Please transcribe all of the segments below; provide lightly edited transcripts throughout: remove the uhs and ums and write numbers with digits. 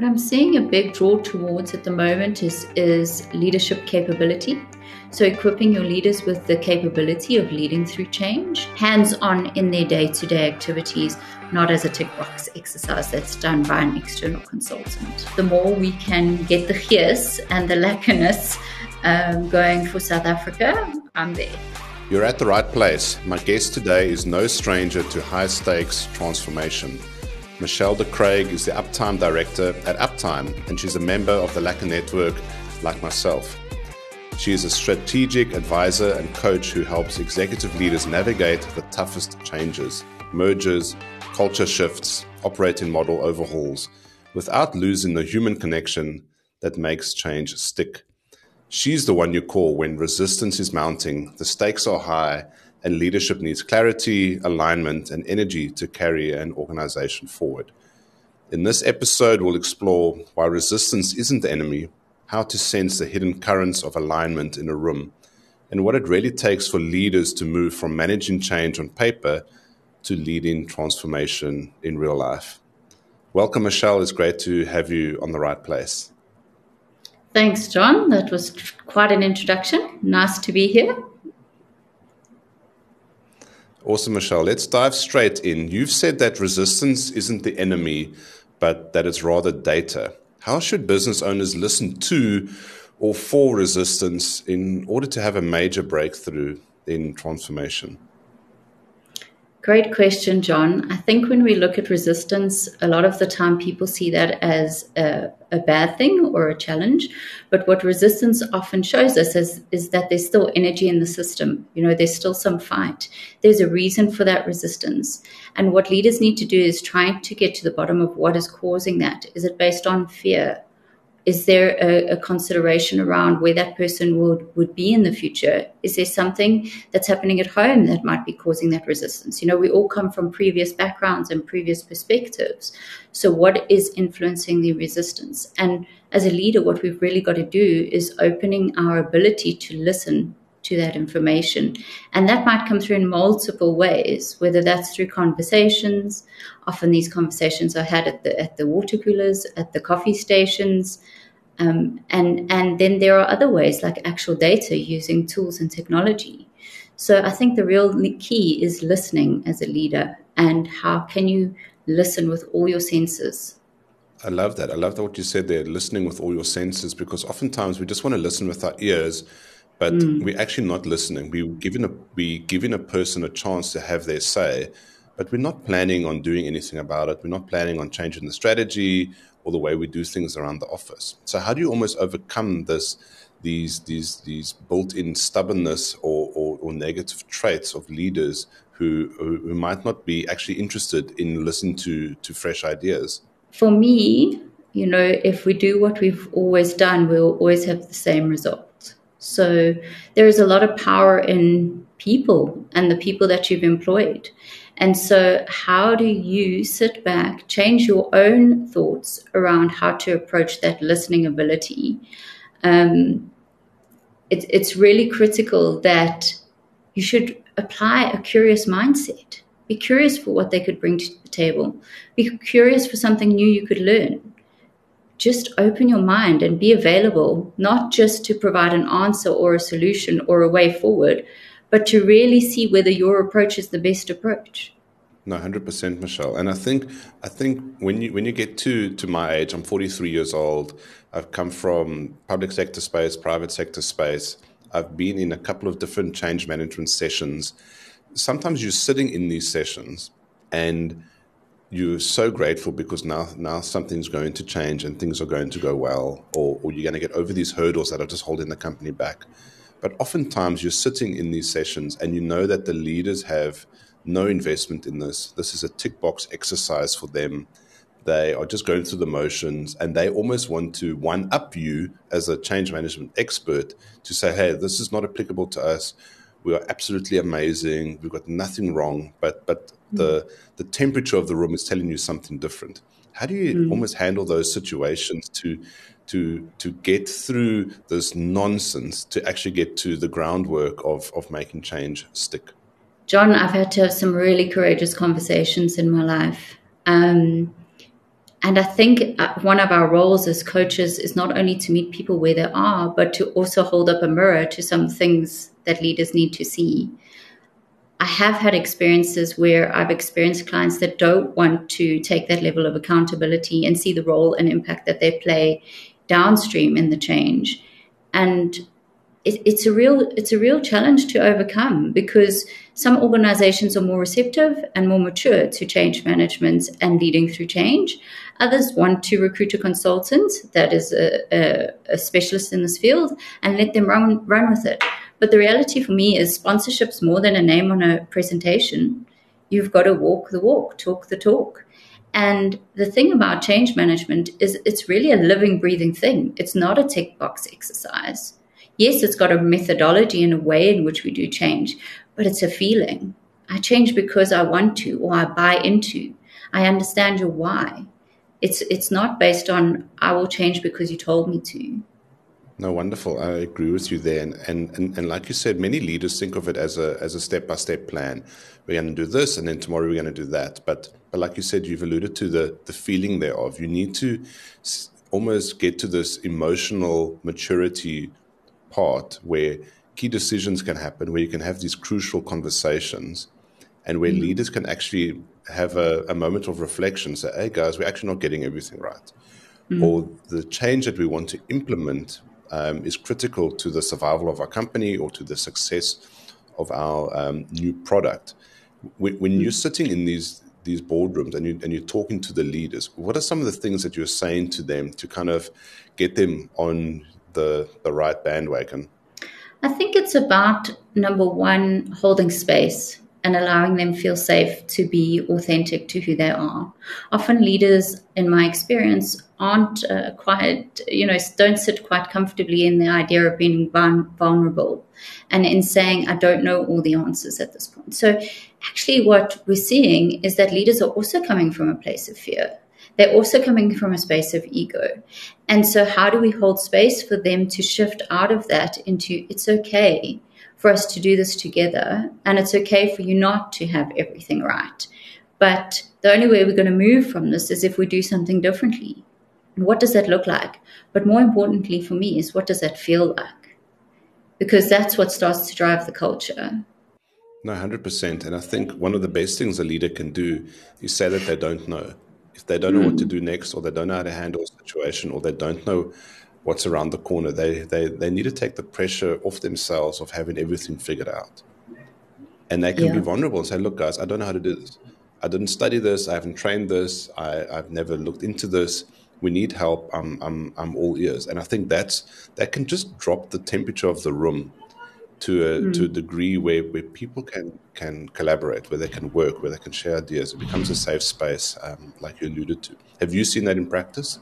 What I'm seeing a big draw towards at the moment is leadership capability. So equipping your leaders with the capability of leading through change, hands-on in their day-to-day activities, not as a tick box exercise that's done by an external consultant. The more we can get the yes and the laconists going for South Africa, I'm there. You're at the right place. My guest today is no stranger to high-stakes transformation. Michelle de Craig is the Uptime Director at Uptime, and she's a member of the Lekker Network like myself. She is a strategic advisor and coach who helps executive leaders navigate the toughest changes, mergers, culture shifts, operating model overhauls, without losing the human connection that makes change stick. She's the one you call when resistance is mounting, the stakes are high, and leadership needs clarity, alignment, and energy to carry an organization forward. In this episode, we'll explore why resistance isn't the enemy, how to sense the hidden currents of alignment in a room, and what it really takes for leaders to move from managing change on paper to leading transformation in real life. Welcome, Michelle. It's great to have you on the right place. Thanks, John. That was quite an introduction. Nice to be here. Awesome, Michelle. Let's dive straight in. You've said that resistance isn't the enemy, but that it's rather data. How should business owners listen to or for resistance in order to have a major breakthrough in transformation? Great question, John. I think when we look at resistance, a lot of the time people see that as a bad thing or a challenge. But what resistance often shows us is that there's still energy in the system. There's still some fight. There's a reason for that resistance. And what leaders need to do is try to get to the bottom of what is causing that. Is it based on fear? Is there a consideration around where that person would be in the future? Is there something that's happening at home that might be causing that resistance? We all come from previous backgrounds and previous perspectives. So what is influencing the resistance? And as a leader, what we've really got to do is opening our ability to listen to that information. And that might come through in multiple ways, whether that's through conversations. Often these conversations are had at the water coolers, at the coffee stations. And then there are other ways like actual data using tools and technology. So I think the real key is listening as a leader. And how can you listen with all your senses? I love that. I love that what you said there, listening with all your senses, because oftentimes we just want to listen with our ears, but we're actually not listening. We're giving a person a chance to have their say, but we're not planning on doing anything about it. We're not planning on changing the strategy or the way we do things around the office. So how do you almost overcome these built-in stubbornness or negative traits of leaders who might not be actually interested in listening to fresh ideas? For me, if we do what we've always done, we'll always have the same result. So there is a lot of power in people and the people that you've employed. And so how do you sit back, change your own thoughts around how to approach that listening ability? It's really critical that you should apply a curious mindset. Be curious for what they could bring to the table. Be curious for something new you could learn. Just open your mind and be available, not just to provide an answer or a solution or a way forward, but to really see whether your approach is the best approach. No, 100%, Michelle. And I think when you get to my age, I'm 43 years old. I've come from public sector space, private sector space. I've been in a couple of different change management sessions. Sometimes you're sitting in these sessions and you're so grateful because now something's going to change and things are going to go well, or you're going to get over these hurdles that are just holding the company back. But oftentimes you're sitting in these sessions and you know that the leaders have no investment in this. This is a tick box exercise for them. They are just going through the motions and they almost want to one-up you as a change management expert to say, hey, this is not applicable to us. We are absolutely amazing. We've got nothing wrong, but the temperature of the room is telling you something different. How do you almost handle those situations to get through this nonsense to actually get to the groundwork of making change stick? John, I've had to have some really courageous conversations in my life. And I think one of our roles as coaches is not only to meet people where they are, but to also hold up a mirror to some things that leaders need to see. I have had experiences where I've experienced clients that don't want to take that level of accountability and see the role and impact that they play downstream in the change. And it's a real challenge to overcome, because some organizations are more receptive and more mature to change management and leading through change. Others want to recruit a consultant that is a specialist in this field and let them run with it. But the reality for me is sponsorship's more than a name on a presentation. You've got to walk the walk, talk the talk. And the thing about change management is it's really a living, breathing thing. It's not a tick box exercise. Yes, it's got a methodology and a way in which we do change, but it's a feeling. I change because I want to, or I buy into. I understand your why. It's not based on I will change because you told me to. No, wonderful. I agree with you there. And like you said, many leaders think of it as a step-by-step plan. We're going to do this, and then tomorrow we're going to do that. But like you said, you've alluded to the feeling thereof. You need to almost get to this emotional maturity part where key decisions can happen, where you can have these crucial conversations, and where leaders can actually have a moment of reflection, say, hey guys, we're actually not getting everything right. Or the change that we want to implement is critical to the survival of our company or to the success of our new product. When you're sitting in these boardrooms and you're talking to the leaders, what are some of the things that you're saying to them to kind of get them on the right bandwagon? I think it's about, number one, holding space and allowing them feel safe to be authentic to who they are. Often leaders, in my experience, aren't don't sit quite comfortably in the idea of being vulnerable and in saying, I don't know all the answers at this point. So actually what we're seeing is that leaders are also coming from a place of fear. They're also coming from a space of ego. And so how do we hold space for them to shift out of that into, it's okay for us to do this together, and it's okay for you not to have everything right. But the only way we're going to move from this is if we do something differently. And what does that look like? But more importantly for me is, what does that feel like? Because that's what starts to drive the culture. No, 100%. And I think one of the best things a leader can do is say that they don't know. If they don't know what to do next, or they don't know how to handle a situation, or they don't know what's around the corner, they need to take the pressure off themselves of having everything figured out. And they can be vulnerable and say, look, guys, I don't know how to do this. I didn't study this. I haven't trained this. I've never looked into this. We need help. I'm all ears. And I think that can just drop the temperature of the room to a degree where people can collaborate, where they can work, where they can share ideas. It becomes a safe space, like you alluded to. Have you seen that in practice?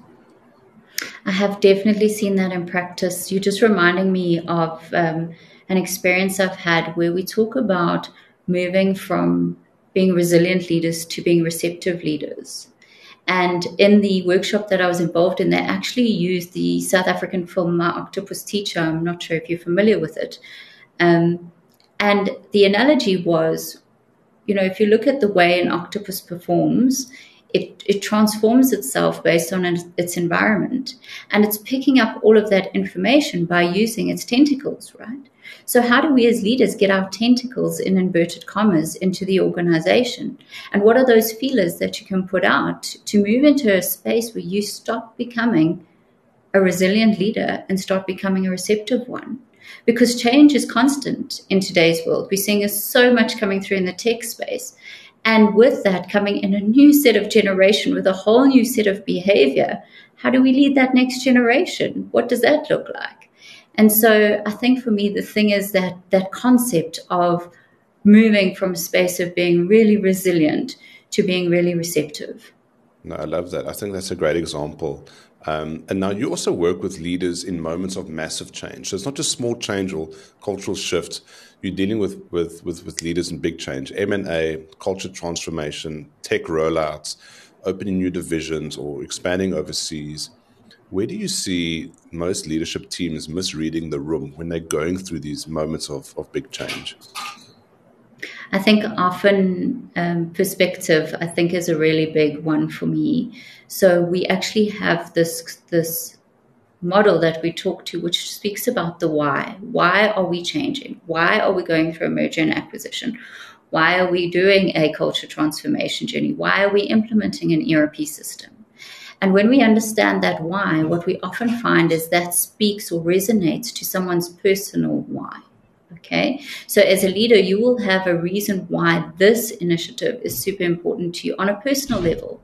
I have definitely seen that in practice. You're just reminding me of an experience I've had where we talk about moving from being resilient leaders to being receptive leaders. And in the workshop that I was involved in, they actually used the South African film My Octopus Teacher. I'm not sure if you're familiar with it. And the analogy was, if you look at the way an octopus performs, it transforms itself based on its environment. And it's picking up all of that information by using its tentacles, right? So how do we as leaders get our tentacles, in inverted commas, into the organization? And what are those feelers that you can put out to move into a space where you stop becoming a resilient leader and start becoming a receptive one? Because change is constant in today's world. We're seeing so much coming through in the tech space. And with that coming in a new set of generation with a whole new set of behavior, how do we lead that next generation? What does that look like? And so I think for me, the thing is that concept of moving from a space of being really resilient to being really receptive. No, I love that. I think that's a great example. And now you also work with leaders in moments of massive change. So it's not just small change or cultural shift. You're dealing with leaders in big change, M&A, culture transformation, tech rollouts, opening new divisions or expanding overseas. Where do you see most leadership teams misreading the room when they're going through these moments of big change? I think often perspective, I think, is a really big one for me. So we actually have this model that we talk to, which speaks about the why. Why are we changing? Why are we going through a merger and acquisition? Why are we doing a culture transformation journey? Why are we implementing an ERP system? And when we understand that why, what we often find is that speaks or resonates to someone's personal why. Okay, so as a leader, you will have a reason why this initiative is super important to you on a personal level.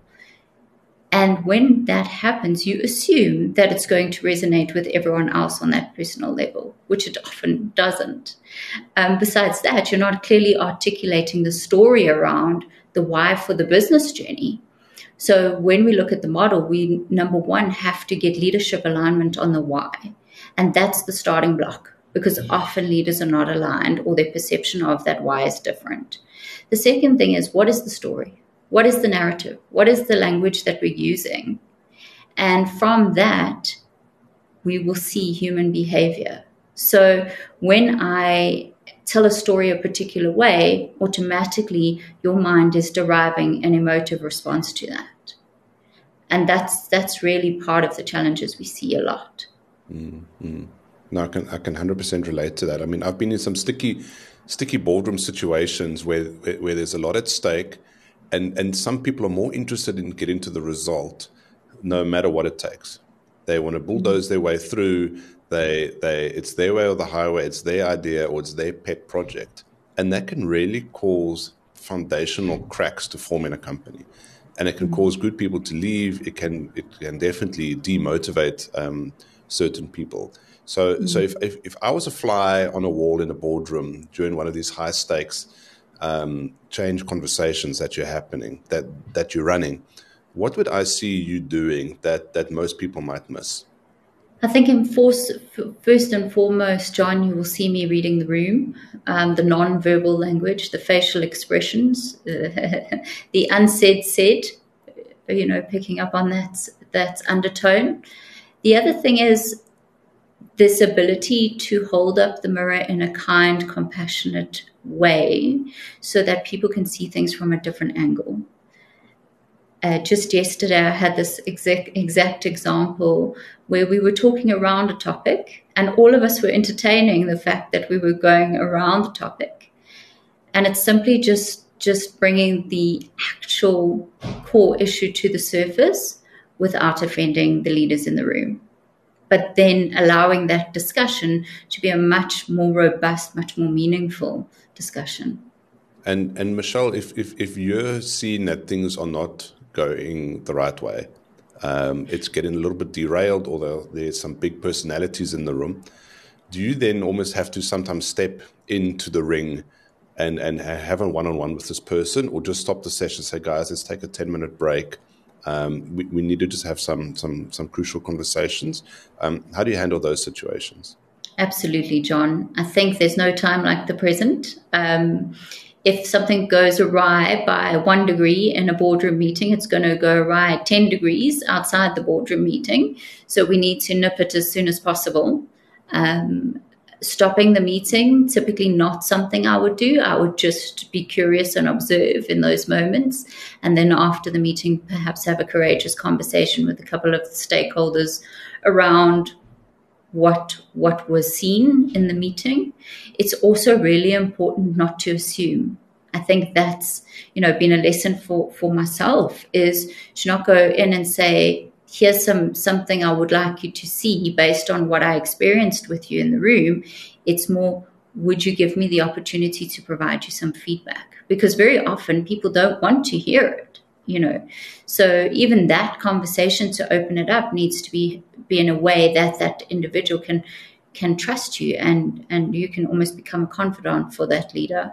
And when that happens, you assume that it's going to resonate with everyone else on that personal level, which it often doesn't. Besides that, you're not clearly articulating the story around the why for the business journey. So when we look at the model, we, number one, have to get leadership alignment on the why. And that's the starting block, because often leaders are not aligned or their perception of that why is different. The second thing is, what is the story? What is the narrative? What is the language that we're using? And from that, we will see human behavior. So when I tell a story a particular way, automatically your mind is deriving an emotive response to that. And that's really part of the challenges we see a lot. Mm-hmm. No, I can 100% relate to that. I mean, I've been in some sticky boardroom situations where there's a lot at stake, and some people are more interested in getting to the result, no matter what it takes. They want to bulldoze their way through. It's their way or the highway. It's their idea or it's their pet project, and that can really cause foundational cracks to form in a company, and it can cause good people to leave. It can definitely demotivate certain people. So if I was a fly on a wall in a boardroom during one of these high stakes change conversations that that you're running, what would I see you doing that most people might miss? I think first and foremost, John, you will see me reading the room, the non-verbal language, the facial expressions, the unsaid said, picking up on that undertone. The other thing is this ability to hold up the mirror in a kind, compassionate way so that people can see things from a different angle. Just yesterday, I had this exact example where we were talking around a topic and all of us were entertaining the fact that we were going around the topic. And it's simply just bringing the actual core issue to the surface without offending the leaders in the room, but then allowing that discussion to be a much more robust, much more meaningful discussion. And Michelle, if you're seeing that things are not going the right way, it's getting a little bit derailed, or there's some big personalities in the room, do you then almost have to sometimes step into the ring and have a one-on-one with this person, or just stop the session and say, guys, let's take a 10-minute break? We need to just have some crucial conversations. How do you handle those situations? Absolutely, John. I think there's no time like the present. If something goes awry by 1 degree in a boardroom meeting, it's going to go awry 10 degrees outside the boardroom meeting. So we need to nip it as soon as possible. Stopping the meeting, typically not something I would do. I would just be curious and observe in those moments. And then after the meeting, perhaps have a courageous conversation with a couple of the stakeholders around what was seen in the meeting. It's also really important not to assume. I think that's, been a lesson for myself, is to not go in and say, here's something I would like you to see based on what I experienced with you in the room. It's more, would you give me the opportunity to provide you some feedback? Because very often people don't want to hear it. So even that conversation, to open it up, needs to be in a way that individual can trust you, and you can almost become a confidant for that leader.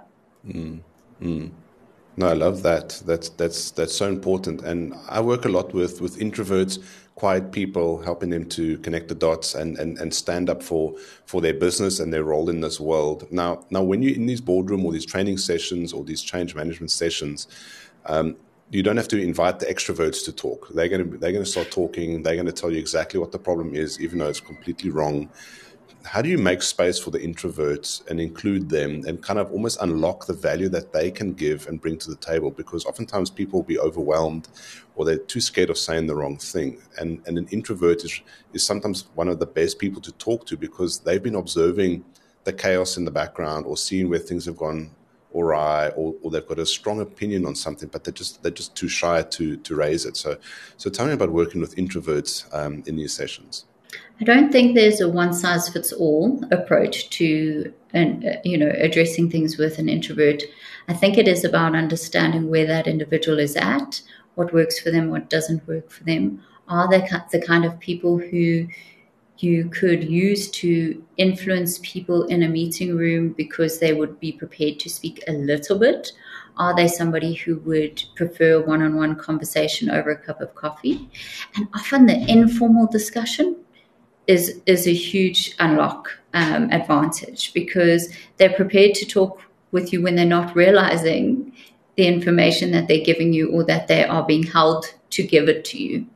No, I love that. That's so important. And I work a lot with introverts, quiet people, helping them to connect the dots and stand up for their business and their role in this world. Now when you're in these boardroom or these training sessions or these change management sessions, you don't have to invite the extroverts to talk. They're going to start talking. They're going to tell you exactly what the problem is, even though it's completely wrong. how do you make space for the introverts and include them and kind of almost unlock the value that they can give and bring to the table? Because oftentimes people will be overwhelmed or they're too scared of saying the wrong thing. And an introvert is sometimes one of the best people to talk to because they've been observing the chaos in the background or seeing where things have gone awry, or they've got a strong opinion on something, but they're just too shy to raise it. So tell me about working with introverts in these sessions. I don't think there's a one-size-fits-all approach to addressing things with an introvert. I think it is about understanding where that individual is at, what works for them, what doesn't work for them. Are they the kind of people who you could use to influence people in a meeting room because they would be prepared to speak a little bit? Are they somebody who would prefer one-on-one conversation over a cup of coffee? And often the informal discussion is a huge unlock advantage because they're prepared to talk with you when they're not realizing the information that they're giving you or that they are being held to give it to you.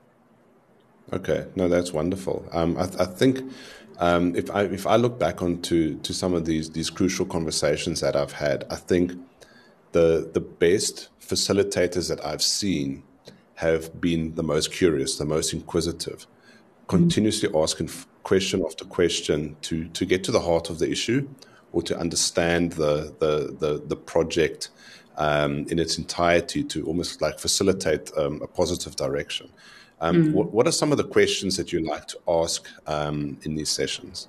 Okay, no, that's wonderful. I think if I look back onto some of these crucial conversations that I've had, I think the best facilitators that I've seen have been the most curious, the most inquisitive, continuously asking question after question to get to the heart of the issue or to understand the project in its entirety, to almost like facilitate a positive direction. What are some of the questions that you like to ask in these sessions?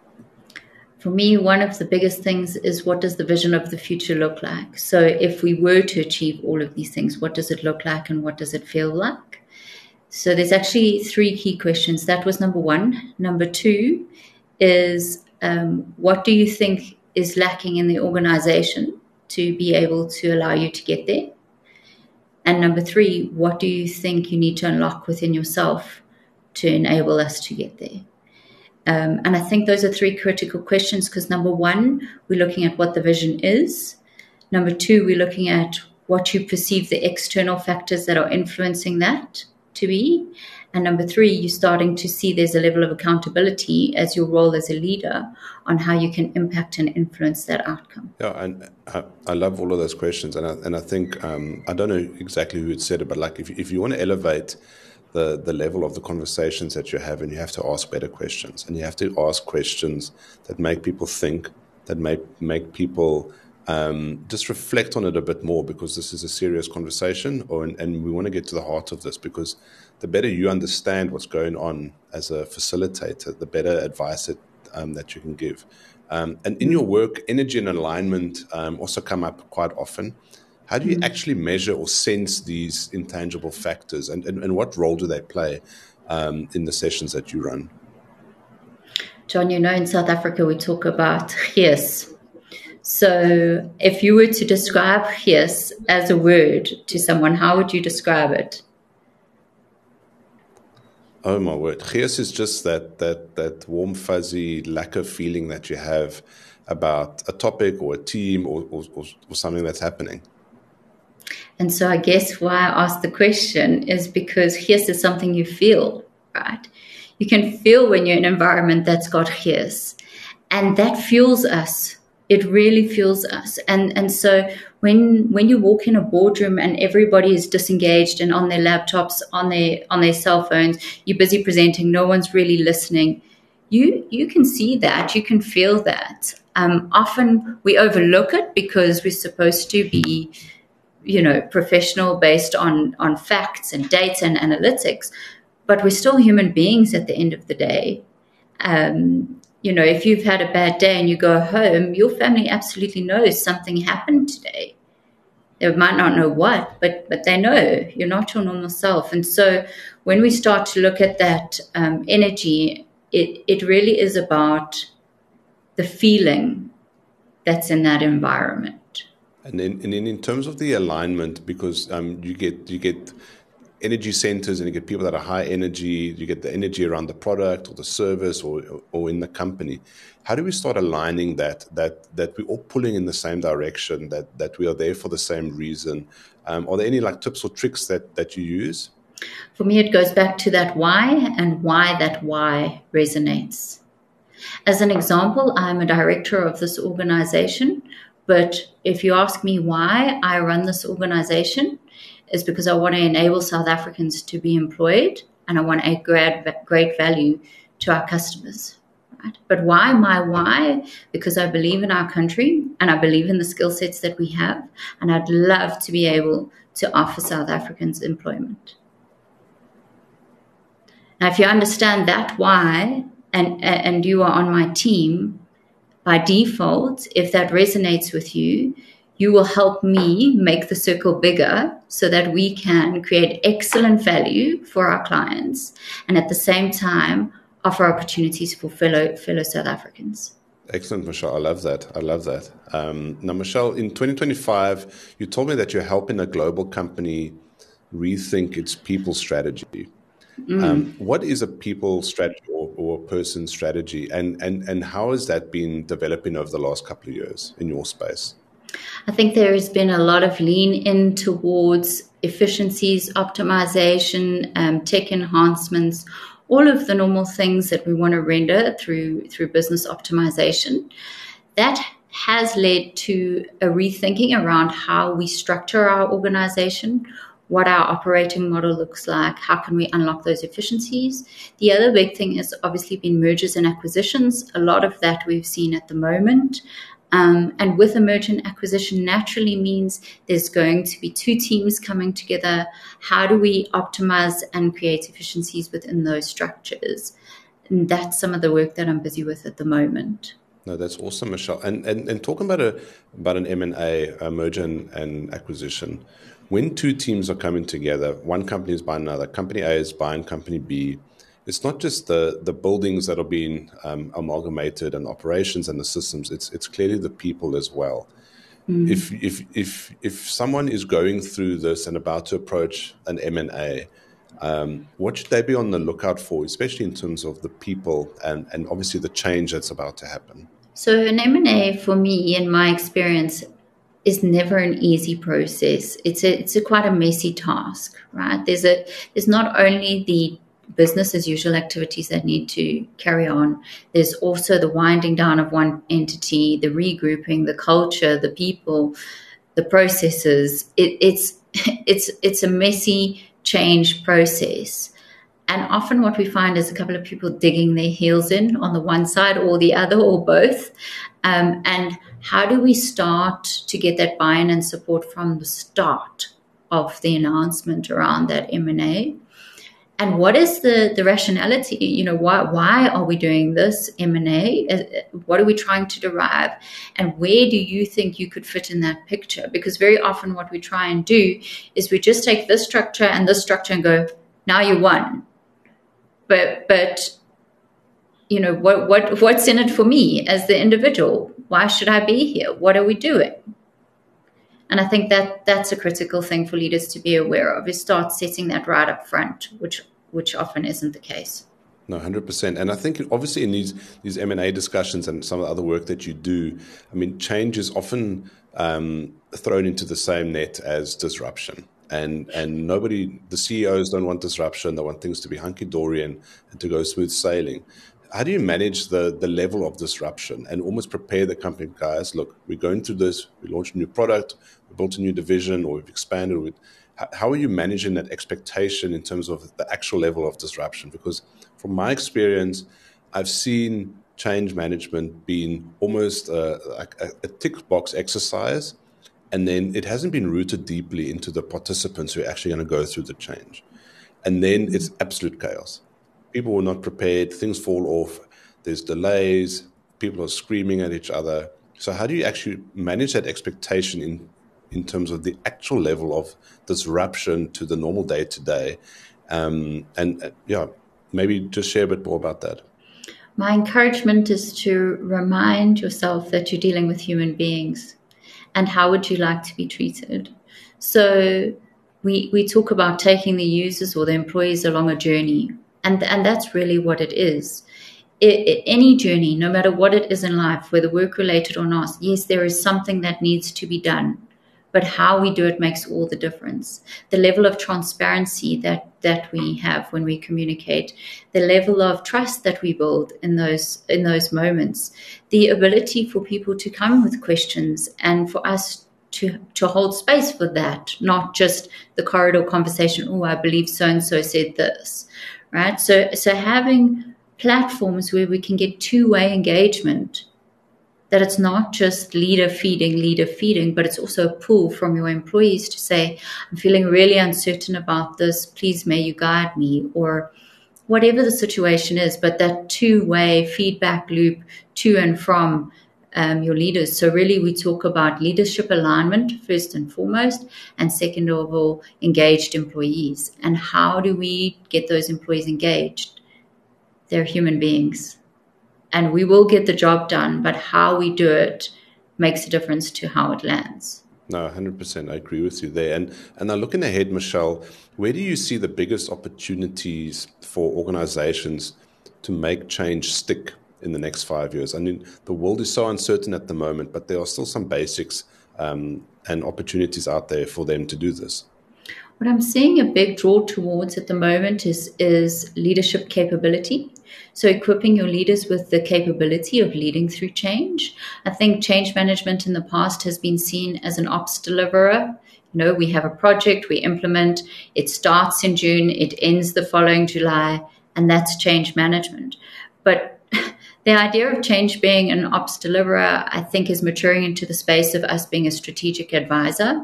For me, one of the biggest things is, what does the vision of the future look like? So if we were to achieve all of these things, what does it look like and what does it feel like? So there's actually 3 key questions. That was number 1. Number 2 is, what do you think is lacking in the organization to be able to allow you to get there? And number 3, what do you think you need to unlock within yourself to enable us to get there? And I think those are 3 critical questions because number 1, we're looking at what the vision is. Number 2, we're looking at what you perceive the external factors that are influencing that to be. And number 3, you're starting to see there's a level of accountability as your role as a leader on how you can impact and influence that outcome. Yeah, and I love all of those questions. And I think, I don't know exactly who had said it, but like if you want to elevate the level of the conversations that you have, and you have to ask better questions, and you have to ask questions that make people think, that make people just reflect on it a bit more, because this is a serious conversation, and we want to get to the heart of this, because the better you understand what's going on as a facilitator, the better advice that you can give. And in your work, energy and alignment also come up quite often. How do you actually measure or sense these intangible factors, and what role do they play in the sessions that you run? John, in South Africa, we talk about gees. So if you were to describe gees as a word to someone, how would you describe it? Oh, my word. Gees is just that warm, fuzzy, lack of feeling that you have about a topic or a team or something that's happening. And so I guess why I asked the question is because gees is something you feel, right? You can feel when you're in an environment that's got gees, and that fuels us. It really fuels us. And so when you walk in a boardroom and everybody is disengaged and on their laptops, on their cell phones, you're busy presenting, no one's really listening, you can see that, you can feel that. Often we overlook it because we're supposed to be professional based on facts and data and analytics, but we're still human beings at the end of the day. If you've had a bad day and you go home, your family absolutely knows something happened today. They might not know what, but they know you're not your normal self. And so when we start to look at that energy, it really is about the feeling that's in that environment. And then in terms of the alignment, because you get energy centers and you get people that are high energy, you get the energy around the product or the service or in the company. How do we start aligning that we're all pulling in the same direction, that we are there for the same reason? Are there any tips or tricks that you use? For me, it goes back to that why and why that why resonates. As an example, I'm a director of this organization, but if you ask me why I run this organization, it's because I want to enable South Africans to be employed and I want to add great value to our customers. Right? But why? My why? Because I believe in our country and I believe in the skill sets that we have, and I'd love to be able to offer South Africans employment. Now, if you understand that why, and you are on my team, by default, if that resonates with you, you will help me make the circle bigger so that we can create excellent value for our clients and at the same time offer opportunities for fellow South Africans. Excellent, Michelle. I love that. Now, Michelle, in 2025, you told me that you're helping a global company rethink its people strategy. What is a people strategy or a person strategy, and how has that been developing over the last couple of years in your space? I think there has been a lot of lean in towards efficiencies, optimization, tech enhancements, all of the normal things that we want to render through business optimization. That has led to a rethinking around how we structure our organization, what our operating model looks like, how can we unlock those efficiencies. The other big thing has obviously been mergers and acquisitions. A lot of that we've seen at the moment. And with a merger and acquisition naturally means there's going to be two teams coming together. How do we optimize and create efficiencies within those structures? And that's some of the work that I'm busy with at the moment. No, that's awesome, Michelle. And talking about an M&A, a merger and acquisition, when two teams are coming together, one company is buying another, company A is buying company B, it's not just the buildings that are being amalgamated and operations and the systems, it's clearly the people as well. If someone is going through this and about to approach an M&A, what should they be on the lookout for, especially in terms of the people and obviously the change that's about to happen? So an M&A for me, in my experience, is never an easy process. It's quite a messy task, right? There's not only the business as usual activities that need to carry on. There's also the winding down of one entity, the regrouping, the culture, the people, the processes. It's a messy change process. And often what we find is a couple of people digging their heels in on the one side or the other or both. And how do we start to get that buy-in and support from the start of the announcement around that M&A? And what is the rationality? You know, why are we doing this M&A? What are we trying to derive? And where do you think you could fit in that picture? Because very often what we try and do is we just take this structure and go, now you won. But you know, what's in it for me as the individual? Why should I be here? What are we doing? And I think that's a critical thing for leaders to be aware of, is start setting that right up front, which often isn't the case. No, 100%. And I think obviously in these M&A discussions and some of the other work that you do, I mean, change is often thrown into the same net as disruption. And the CEOs don't want disruption. They want things to be hunky-dory and to go smooth sailing. How do you manage the level of disruption and almost prepare the company, guys, look, we're going through this, we launched a new product, we built a new division, or we've expanded. How are you managing that expectation in terms of the actual level of disruption? Because from my experience, I've seen change management being almost like a tick box exercise, and then it hasn't been rooted deeply into the participants who are actually going to go through the change. And then it's absolute chaos. People were not prepared, things fall off, there's delays, people are screaming at each other. So how do you actually manage that expectation in terms of the actual level of disruption to the normal day-to-day? Maybe just share a bit more about that. My encouragement is to remind yourself that you're dealing with human beings and how would you like to be treated. So we talk about taking the users or the employees along a journey. And that's really what it is. Any journey, no matter what it is in life, whether work-related or not, yes, there is something that needs to be done. but how we do it makes all the difference. The level of transparency that we have when we communicate, the level of trust that we build in those moments, the ability for people to come with questions and for us to hold space for that, not just the corridor conversation. Oh, I believe so and so said this, right? So having platforms where we can get two-way engagement, that it's not just leader feeding, but it's also a pull from your employees to say, I'm feeling really uncertain about this. Please, may you guide me, or whatever the situation is, but that two-way feedback loop to and from your leaders. So really we talk about leadership alignment first and foremost, and second of all, engaged employees. And how do we get those employees engaged? They're human beings. And we will get the job done, but how we do it makes a difference to how it lands. No, 100%. I agree with you there. And now looking ahead, Michelle, where do you see the biggest opportunities for organizations to make change stick in the next 5 years? I mean, the world is so uncertain at the moment, but there are still some basics and opportunities out there for them to do this. What I'm seeing a big draw towards at the moment is leadership capability. So equipping your leaders with the capability of leading through change. I think change management in the past has been seen as an ops deliverer. You know, we have a project, we implement, it starts in June, it ends the following July, and that's change management. But the idea of change being an ops deliverer, I think, is maturing into the space of us being a strategic advisor.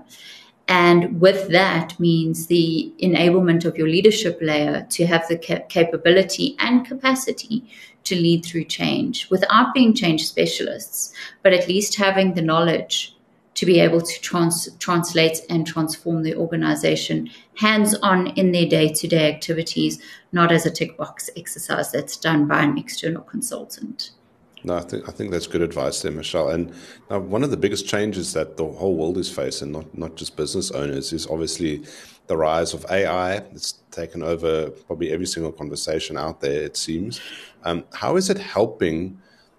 And with that means the enablement of your leadership layer to have the capability and capacity to lead through change without being change specialists, but at least having the knowledge to be able to translate and transform the organization hands-on in their day-to-day activities, not as a tick box exercise that's done by an external consultant. No, I think that's good advice there, Michelle. And now one of the biggest changes that the whole world is facing, not just business owners, is obviously the rise of AI. It's taken over probably every single conversation out there, it seems. How is it helping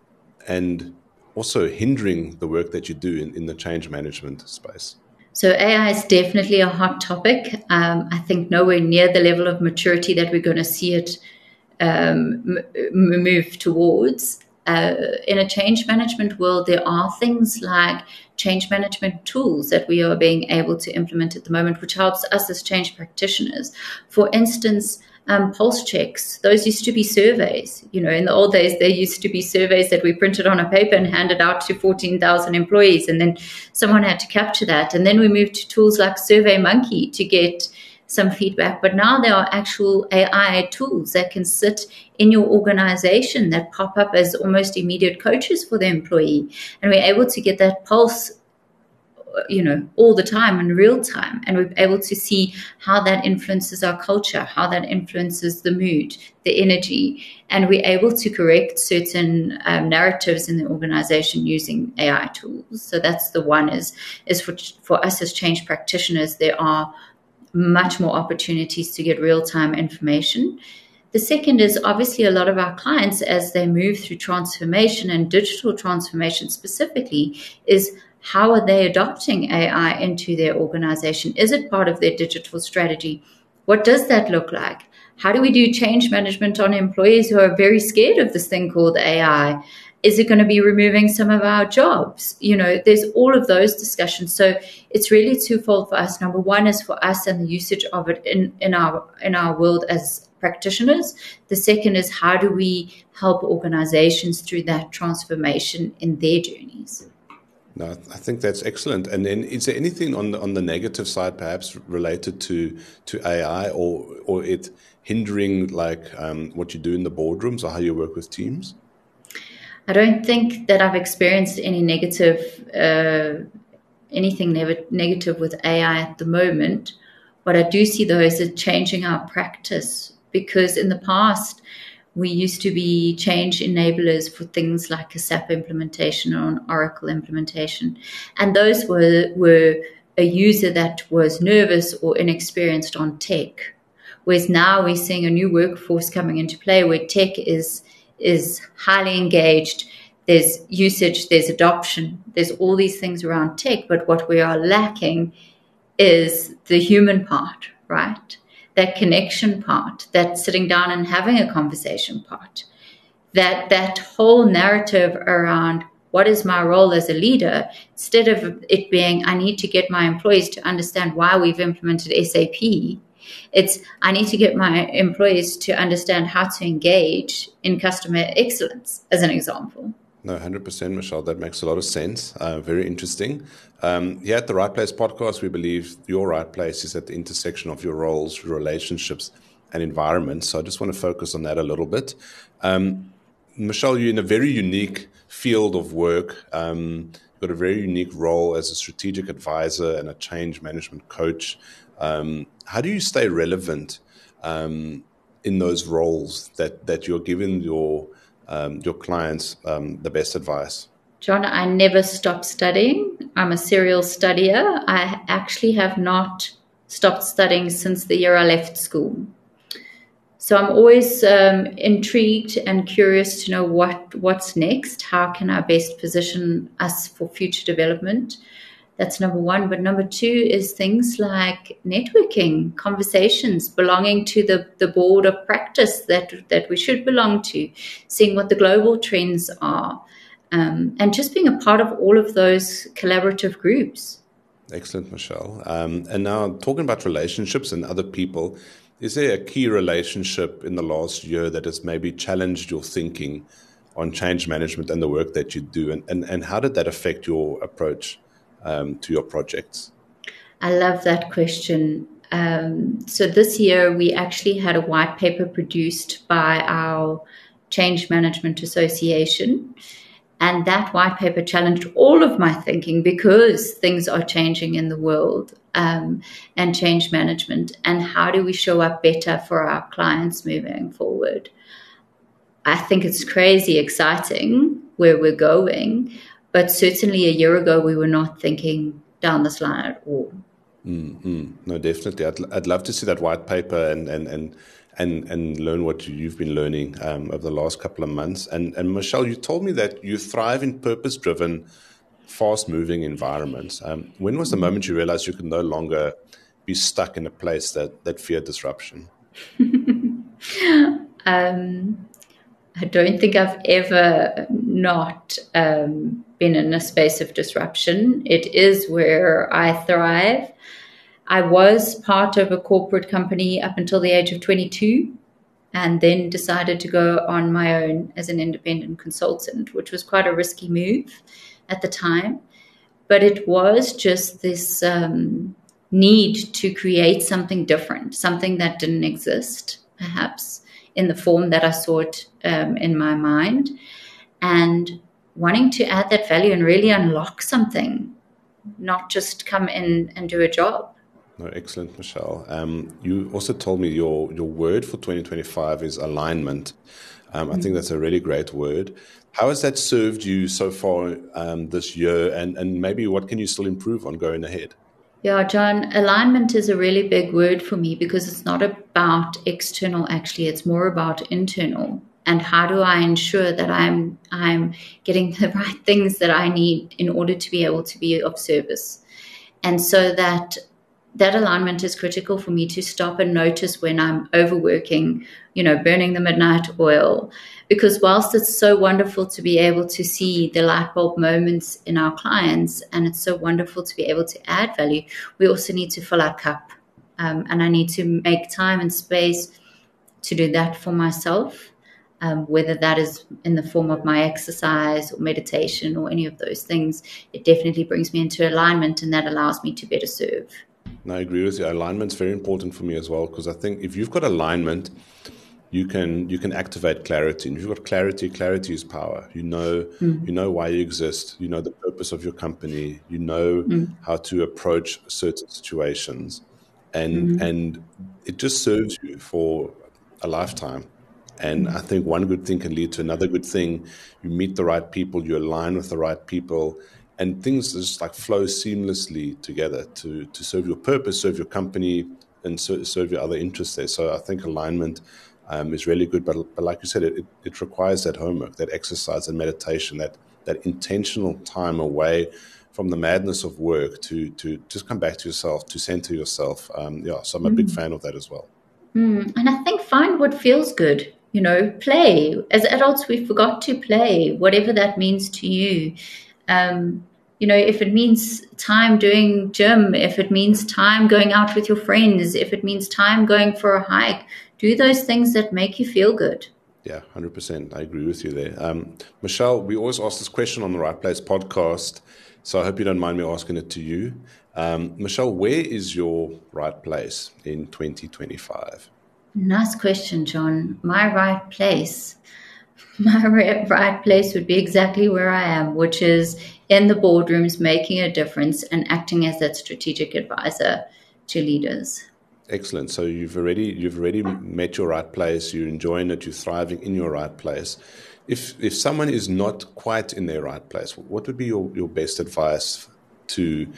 and also hindering the work that you do in the change management space? So AI is definitely a hot topic. I think nowhere near the level of maturity that we're going to see it move towards. In a change management world, there are things like change management tools that we are being able to implement at the moment, which helps us as change practitioners. For instance, pulse checks. Those used to be surveys. You know, in the old days, there used to be surveys that we printed on a paper and handed out to 14,000 employees, and then someone had to capture that. And then we moved to tools like SurveyMonkey to get some feedback. But now there are actual AI tools that can sit in your organization that pop up as almost immediate coaches for the employee. And we're able to get that pulse, you know, all the time in real time. And we're able to see how that influences our culture, how that influences the mood, the energy. And we're able to correct certain narratives in the organization using AI tools. So that's the one is for us as change practitioners, there are much more opportunities to get real-time information. The second is obviously a lot of our clients, as they move through transformation and digital transformation specifically, is how are they adopting AI into their organization? Is it part of their digital strategy? What does that look like? How do we do change management on employees who are very scared of this thing called AI? Is it going to be removing some of our jobs? You know, there's all of those discussions. So it's really twofold for us. Number one is for us and the usage of it in our world as practitioners. The second is how do we help organizations through that transformation in their journeys? No, I think that's excellent. And then is there anything on the negative side, perhaps related to AI or it hindering like what you do in the boardrooms or how you work with teams? I don't think that I've experienced any anything negative with AI at the moment. What I do see, though, is it changing our practice, because in the past, we used to be change enablers for things like a SAP implementation or an Oracle implementation. And those were a user that was nervous or inexperienced on tech. Whereas now we're seeing a new workforce coming into play where tech is highly engaged. there's usage, there's adoption, there's all these things around tech, but what we are lacking is the human part, right? That connection part, that sitting down and having a conversation part, that whole narrative around what is my role as a leader, instead of it being, I need to get my employees to understand why we've implemented SAP, it's, I need to get my employees to understand how to engage in customer excellence, as an example. No, 100%, Michelle. That makes a lot of sense. Very interesting. Here at the Right Place podcast, we believe your right place is at the intersection of your roles, your relationships, and environment. So I just want to focus on that a little bit. Michelle, you're in a very unique field of work. You've got a very unique role as a strategic advisor and a change management coach. How do you stay relevant in those roles that you're giving your clients the best advice? John, I never stopped studying. I'm a serial studier. I actually have not stopped studying since the year I left school. So I'm always intrigued and curious to know what's next. How can I best position us for future development? That's number one. But number two is things like networking, conversations, belonging to the board of practice that we should belong to, seeing what the global trends are, and just being a part of all of those collaborative groups. Excellent, Michelle. And now talking about relationships and other people, is there a key relationship in the last year that has maybe challenged your thinking on change management and the work that you do? And how did that affect your approach to your projects? I love that question. So this year we actually had a white paper produced by our Change Management Association. And that white paper challenged all of my thinking because things are changing in the world, and change management. And how do we show up better for our clients moving forward? I think it's crazy exciting where we're going. But certainly a year ago, we were not thinking down this line at all. No, definitely. I'd love to see that white paper and learn what you've been learning over the last couple of months. And Michelle, you told me that you thrive in purpose-driven, fast-moving environments. When was the moment you realized you could no longer be stuck in a place that feared disruption? I don't think I've ever not been in a space of disruption. It is where I thrive. I was part of a corporate company up until the age of 22 and then decided to go on my own as an independent consultant, which was quite a risky move at the time. But it was just this need to create something different, something that didn't exist, perhaps, in the form that I saw it in my mind, and wanting to add that value and really unlock something, not just come in and do a job. No, excellent, Michelle. You also told me your word for 2025 is alignment. I think that's a really great word. How has that served you so far this year, and maybe what can you still improve on going ahead? Yeah, John, alignment is a really big word for me because it's not about external, actually. It's more about internal. And how do I ensure that I'm getting the right things that I need in order to be able to be of service? And so that alignment is critical for me to stop and notice when I'm overworking, burning the midnight oil. Because whilst it's so wonderful to be able to see the light bulb moments in our clients, and it's so wonderful to be able to add value, we also need to fill our cup. And I need to make time and space to do that for myself, whether that is in the form of my exercise or meditation or any of those things. It definitely brings me into alignment, and that allows me to better serve. No, I agree with you. Alignment's very important for me as well, because I think if you've got alignment, you can activate clarity. And if you've got clarity is power. You know why you exist. You know the purpose of your company. You know how to approach certain situations, and it just serves you for a lifetime. And I think one good thing can lead to another good thing. You meet the right people, you align with the right people, and things just like flow seamlessly together to serve your purpose, serve your company, and serve your other interests there. So I think alignment is really good. But like you said, it requires that homework, that exercise and meditation, that intentional time away from the madness of work to just come back to yourself, to center yourself. So I'm a big fan of that as well. And I think find what feels good. Play. As adults, we forgot to play, whatever that means to you. If it means time doing gym, if it means time going out with your friends, if it means time going for a hike, do those things that make you feel good. Yeah, 100%. I agree with you there. Michelle, we always ask this question on the Right Place podcast, so I hope you don't mind me asking it to you. Michelle, where is your right place in 2025? Nice question, John. My right place would be exactly where I am, which is in the boardrooms, making a difference and acting as that strategic advisor to leaders. Excellent. So you've already met your right place. You're enjoying it. You're thriving in your right place. If someone is not quite in their right place, what would be your best advice to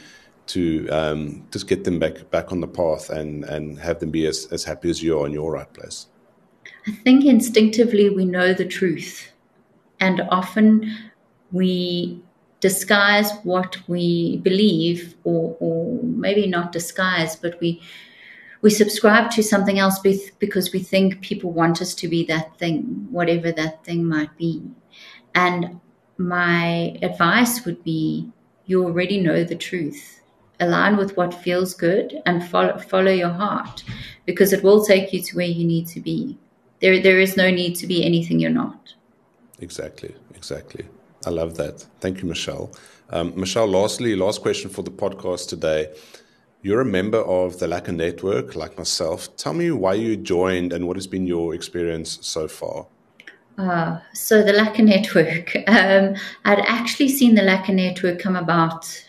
just get them back on the path and have them be as happy as you are in your right place? I think instinctively we know the truth, and often we disguise what we believe, or maybe not disguise, but we subscribe to something else because we think people want us to be that thing, whatever that thing might be. And my advice would be, you already know the truth. Align with what feels good and follow your heart, because it will take you to where you need to be. There is no need to be anything you're not. Exactly. I love that. Thank you, Michelle. Michelle, last question for the podcast today. You're a member of the Lekker Network, like myself. Tell me why you joined and what has been your experience so far. So the Lekker Network, I'd actually seen the Lekker Network come about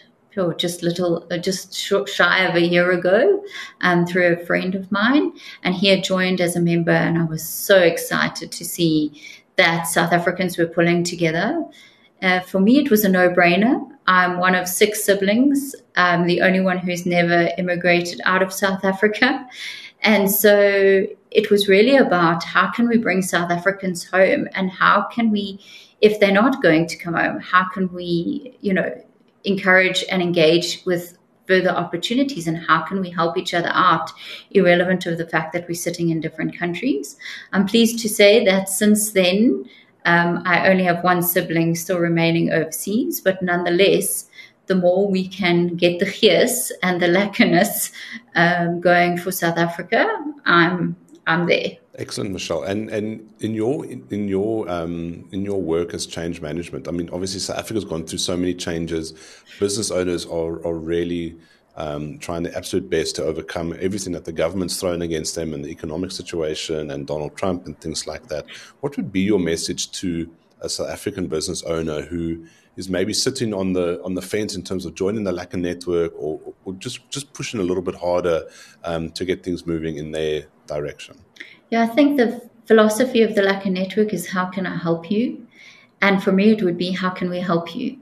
just shy of a year ago through a friend of mine, and he had joined as a member, and I was so excited to see that South Africans were pulling together. For me, it was a no-brainer. I'm one of 6 siblings. I'm the only one who's never immigrated out of South Africa. And so it was really about how can we bring South Africans home, and how can we, if they're not going to come home, how can we, encourage and engage with further opportunities, and how can we help each other out, irrelevant of the fact that we're sitting in different countries. I'm pleased to say that since then, I only have 1 sibling still remaining overseas, but nonetheless, the more we can get the gees and the lekkerness going for South Africa, I'm there. Excellent, Michelle. And in your work as change management, I mean, obviously South Africa's gone through so many changes. Business owners are really trying their absolute best to overcome everything that the government's thrown against them, and the economic situation and Donald Trump and things like that. What would be your message to a South African business owner who is maybe sitting on the fence in terms of joining the Lekker Network, or just pushing a little bit harder to get things moving in their direction? Yeah, I think the philosophy of the Lekker Network is, how can I help you? And for me, it would be, how can we help you?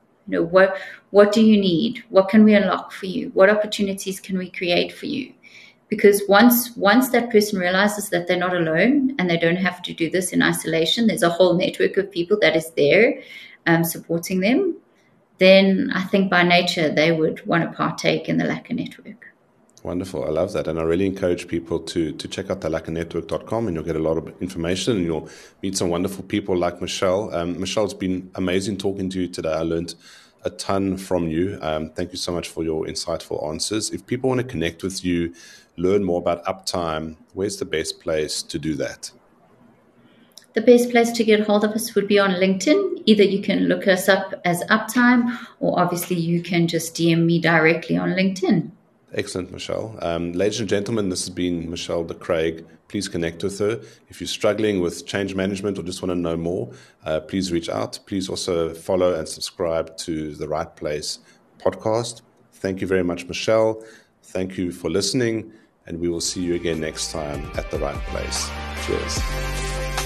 What do you need? What can we unlock for you? What opportunities can we create for you? Because once that person realizes that they're not alone and they don't have to do this in isolation, there's a whole network of people that is there supporting them, then I think by nature they would want to partake in the Lekker Network. Wonderful. I love that. And I really encourage people to check out the lekkernetwork.com, and you'll get a lot of information, and you'll meet some wonderful people like Michelle. Michelle, it's been amazing talking to you today. I learned a ton from you. Thank you so much for your insightful answers. If people want to connect with you, learn more about Uptime, where's the best place to do that? The best place to get hold of us would be on LinkedIn. Either you can look us up as Uptime, or obviously you can just DM me directly on LinkedIn. Excellent, Michelle. Ladies and gentlemen, this has been Michelle de Craig. Please connect with her. If you're struggling with change management or just want to know more, please reach out. Please also follow and subscribe to the Right Place podcast. Thank you very much, Michelle. Thank you for listening, and we will see you again next time at the Right Place. Cheers.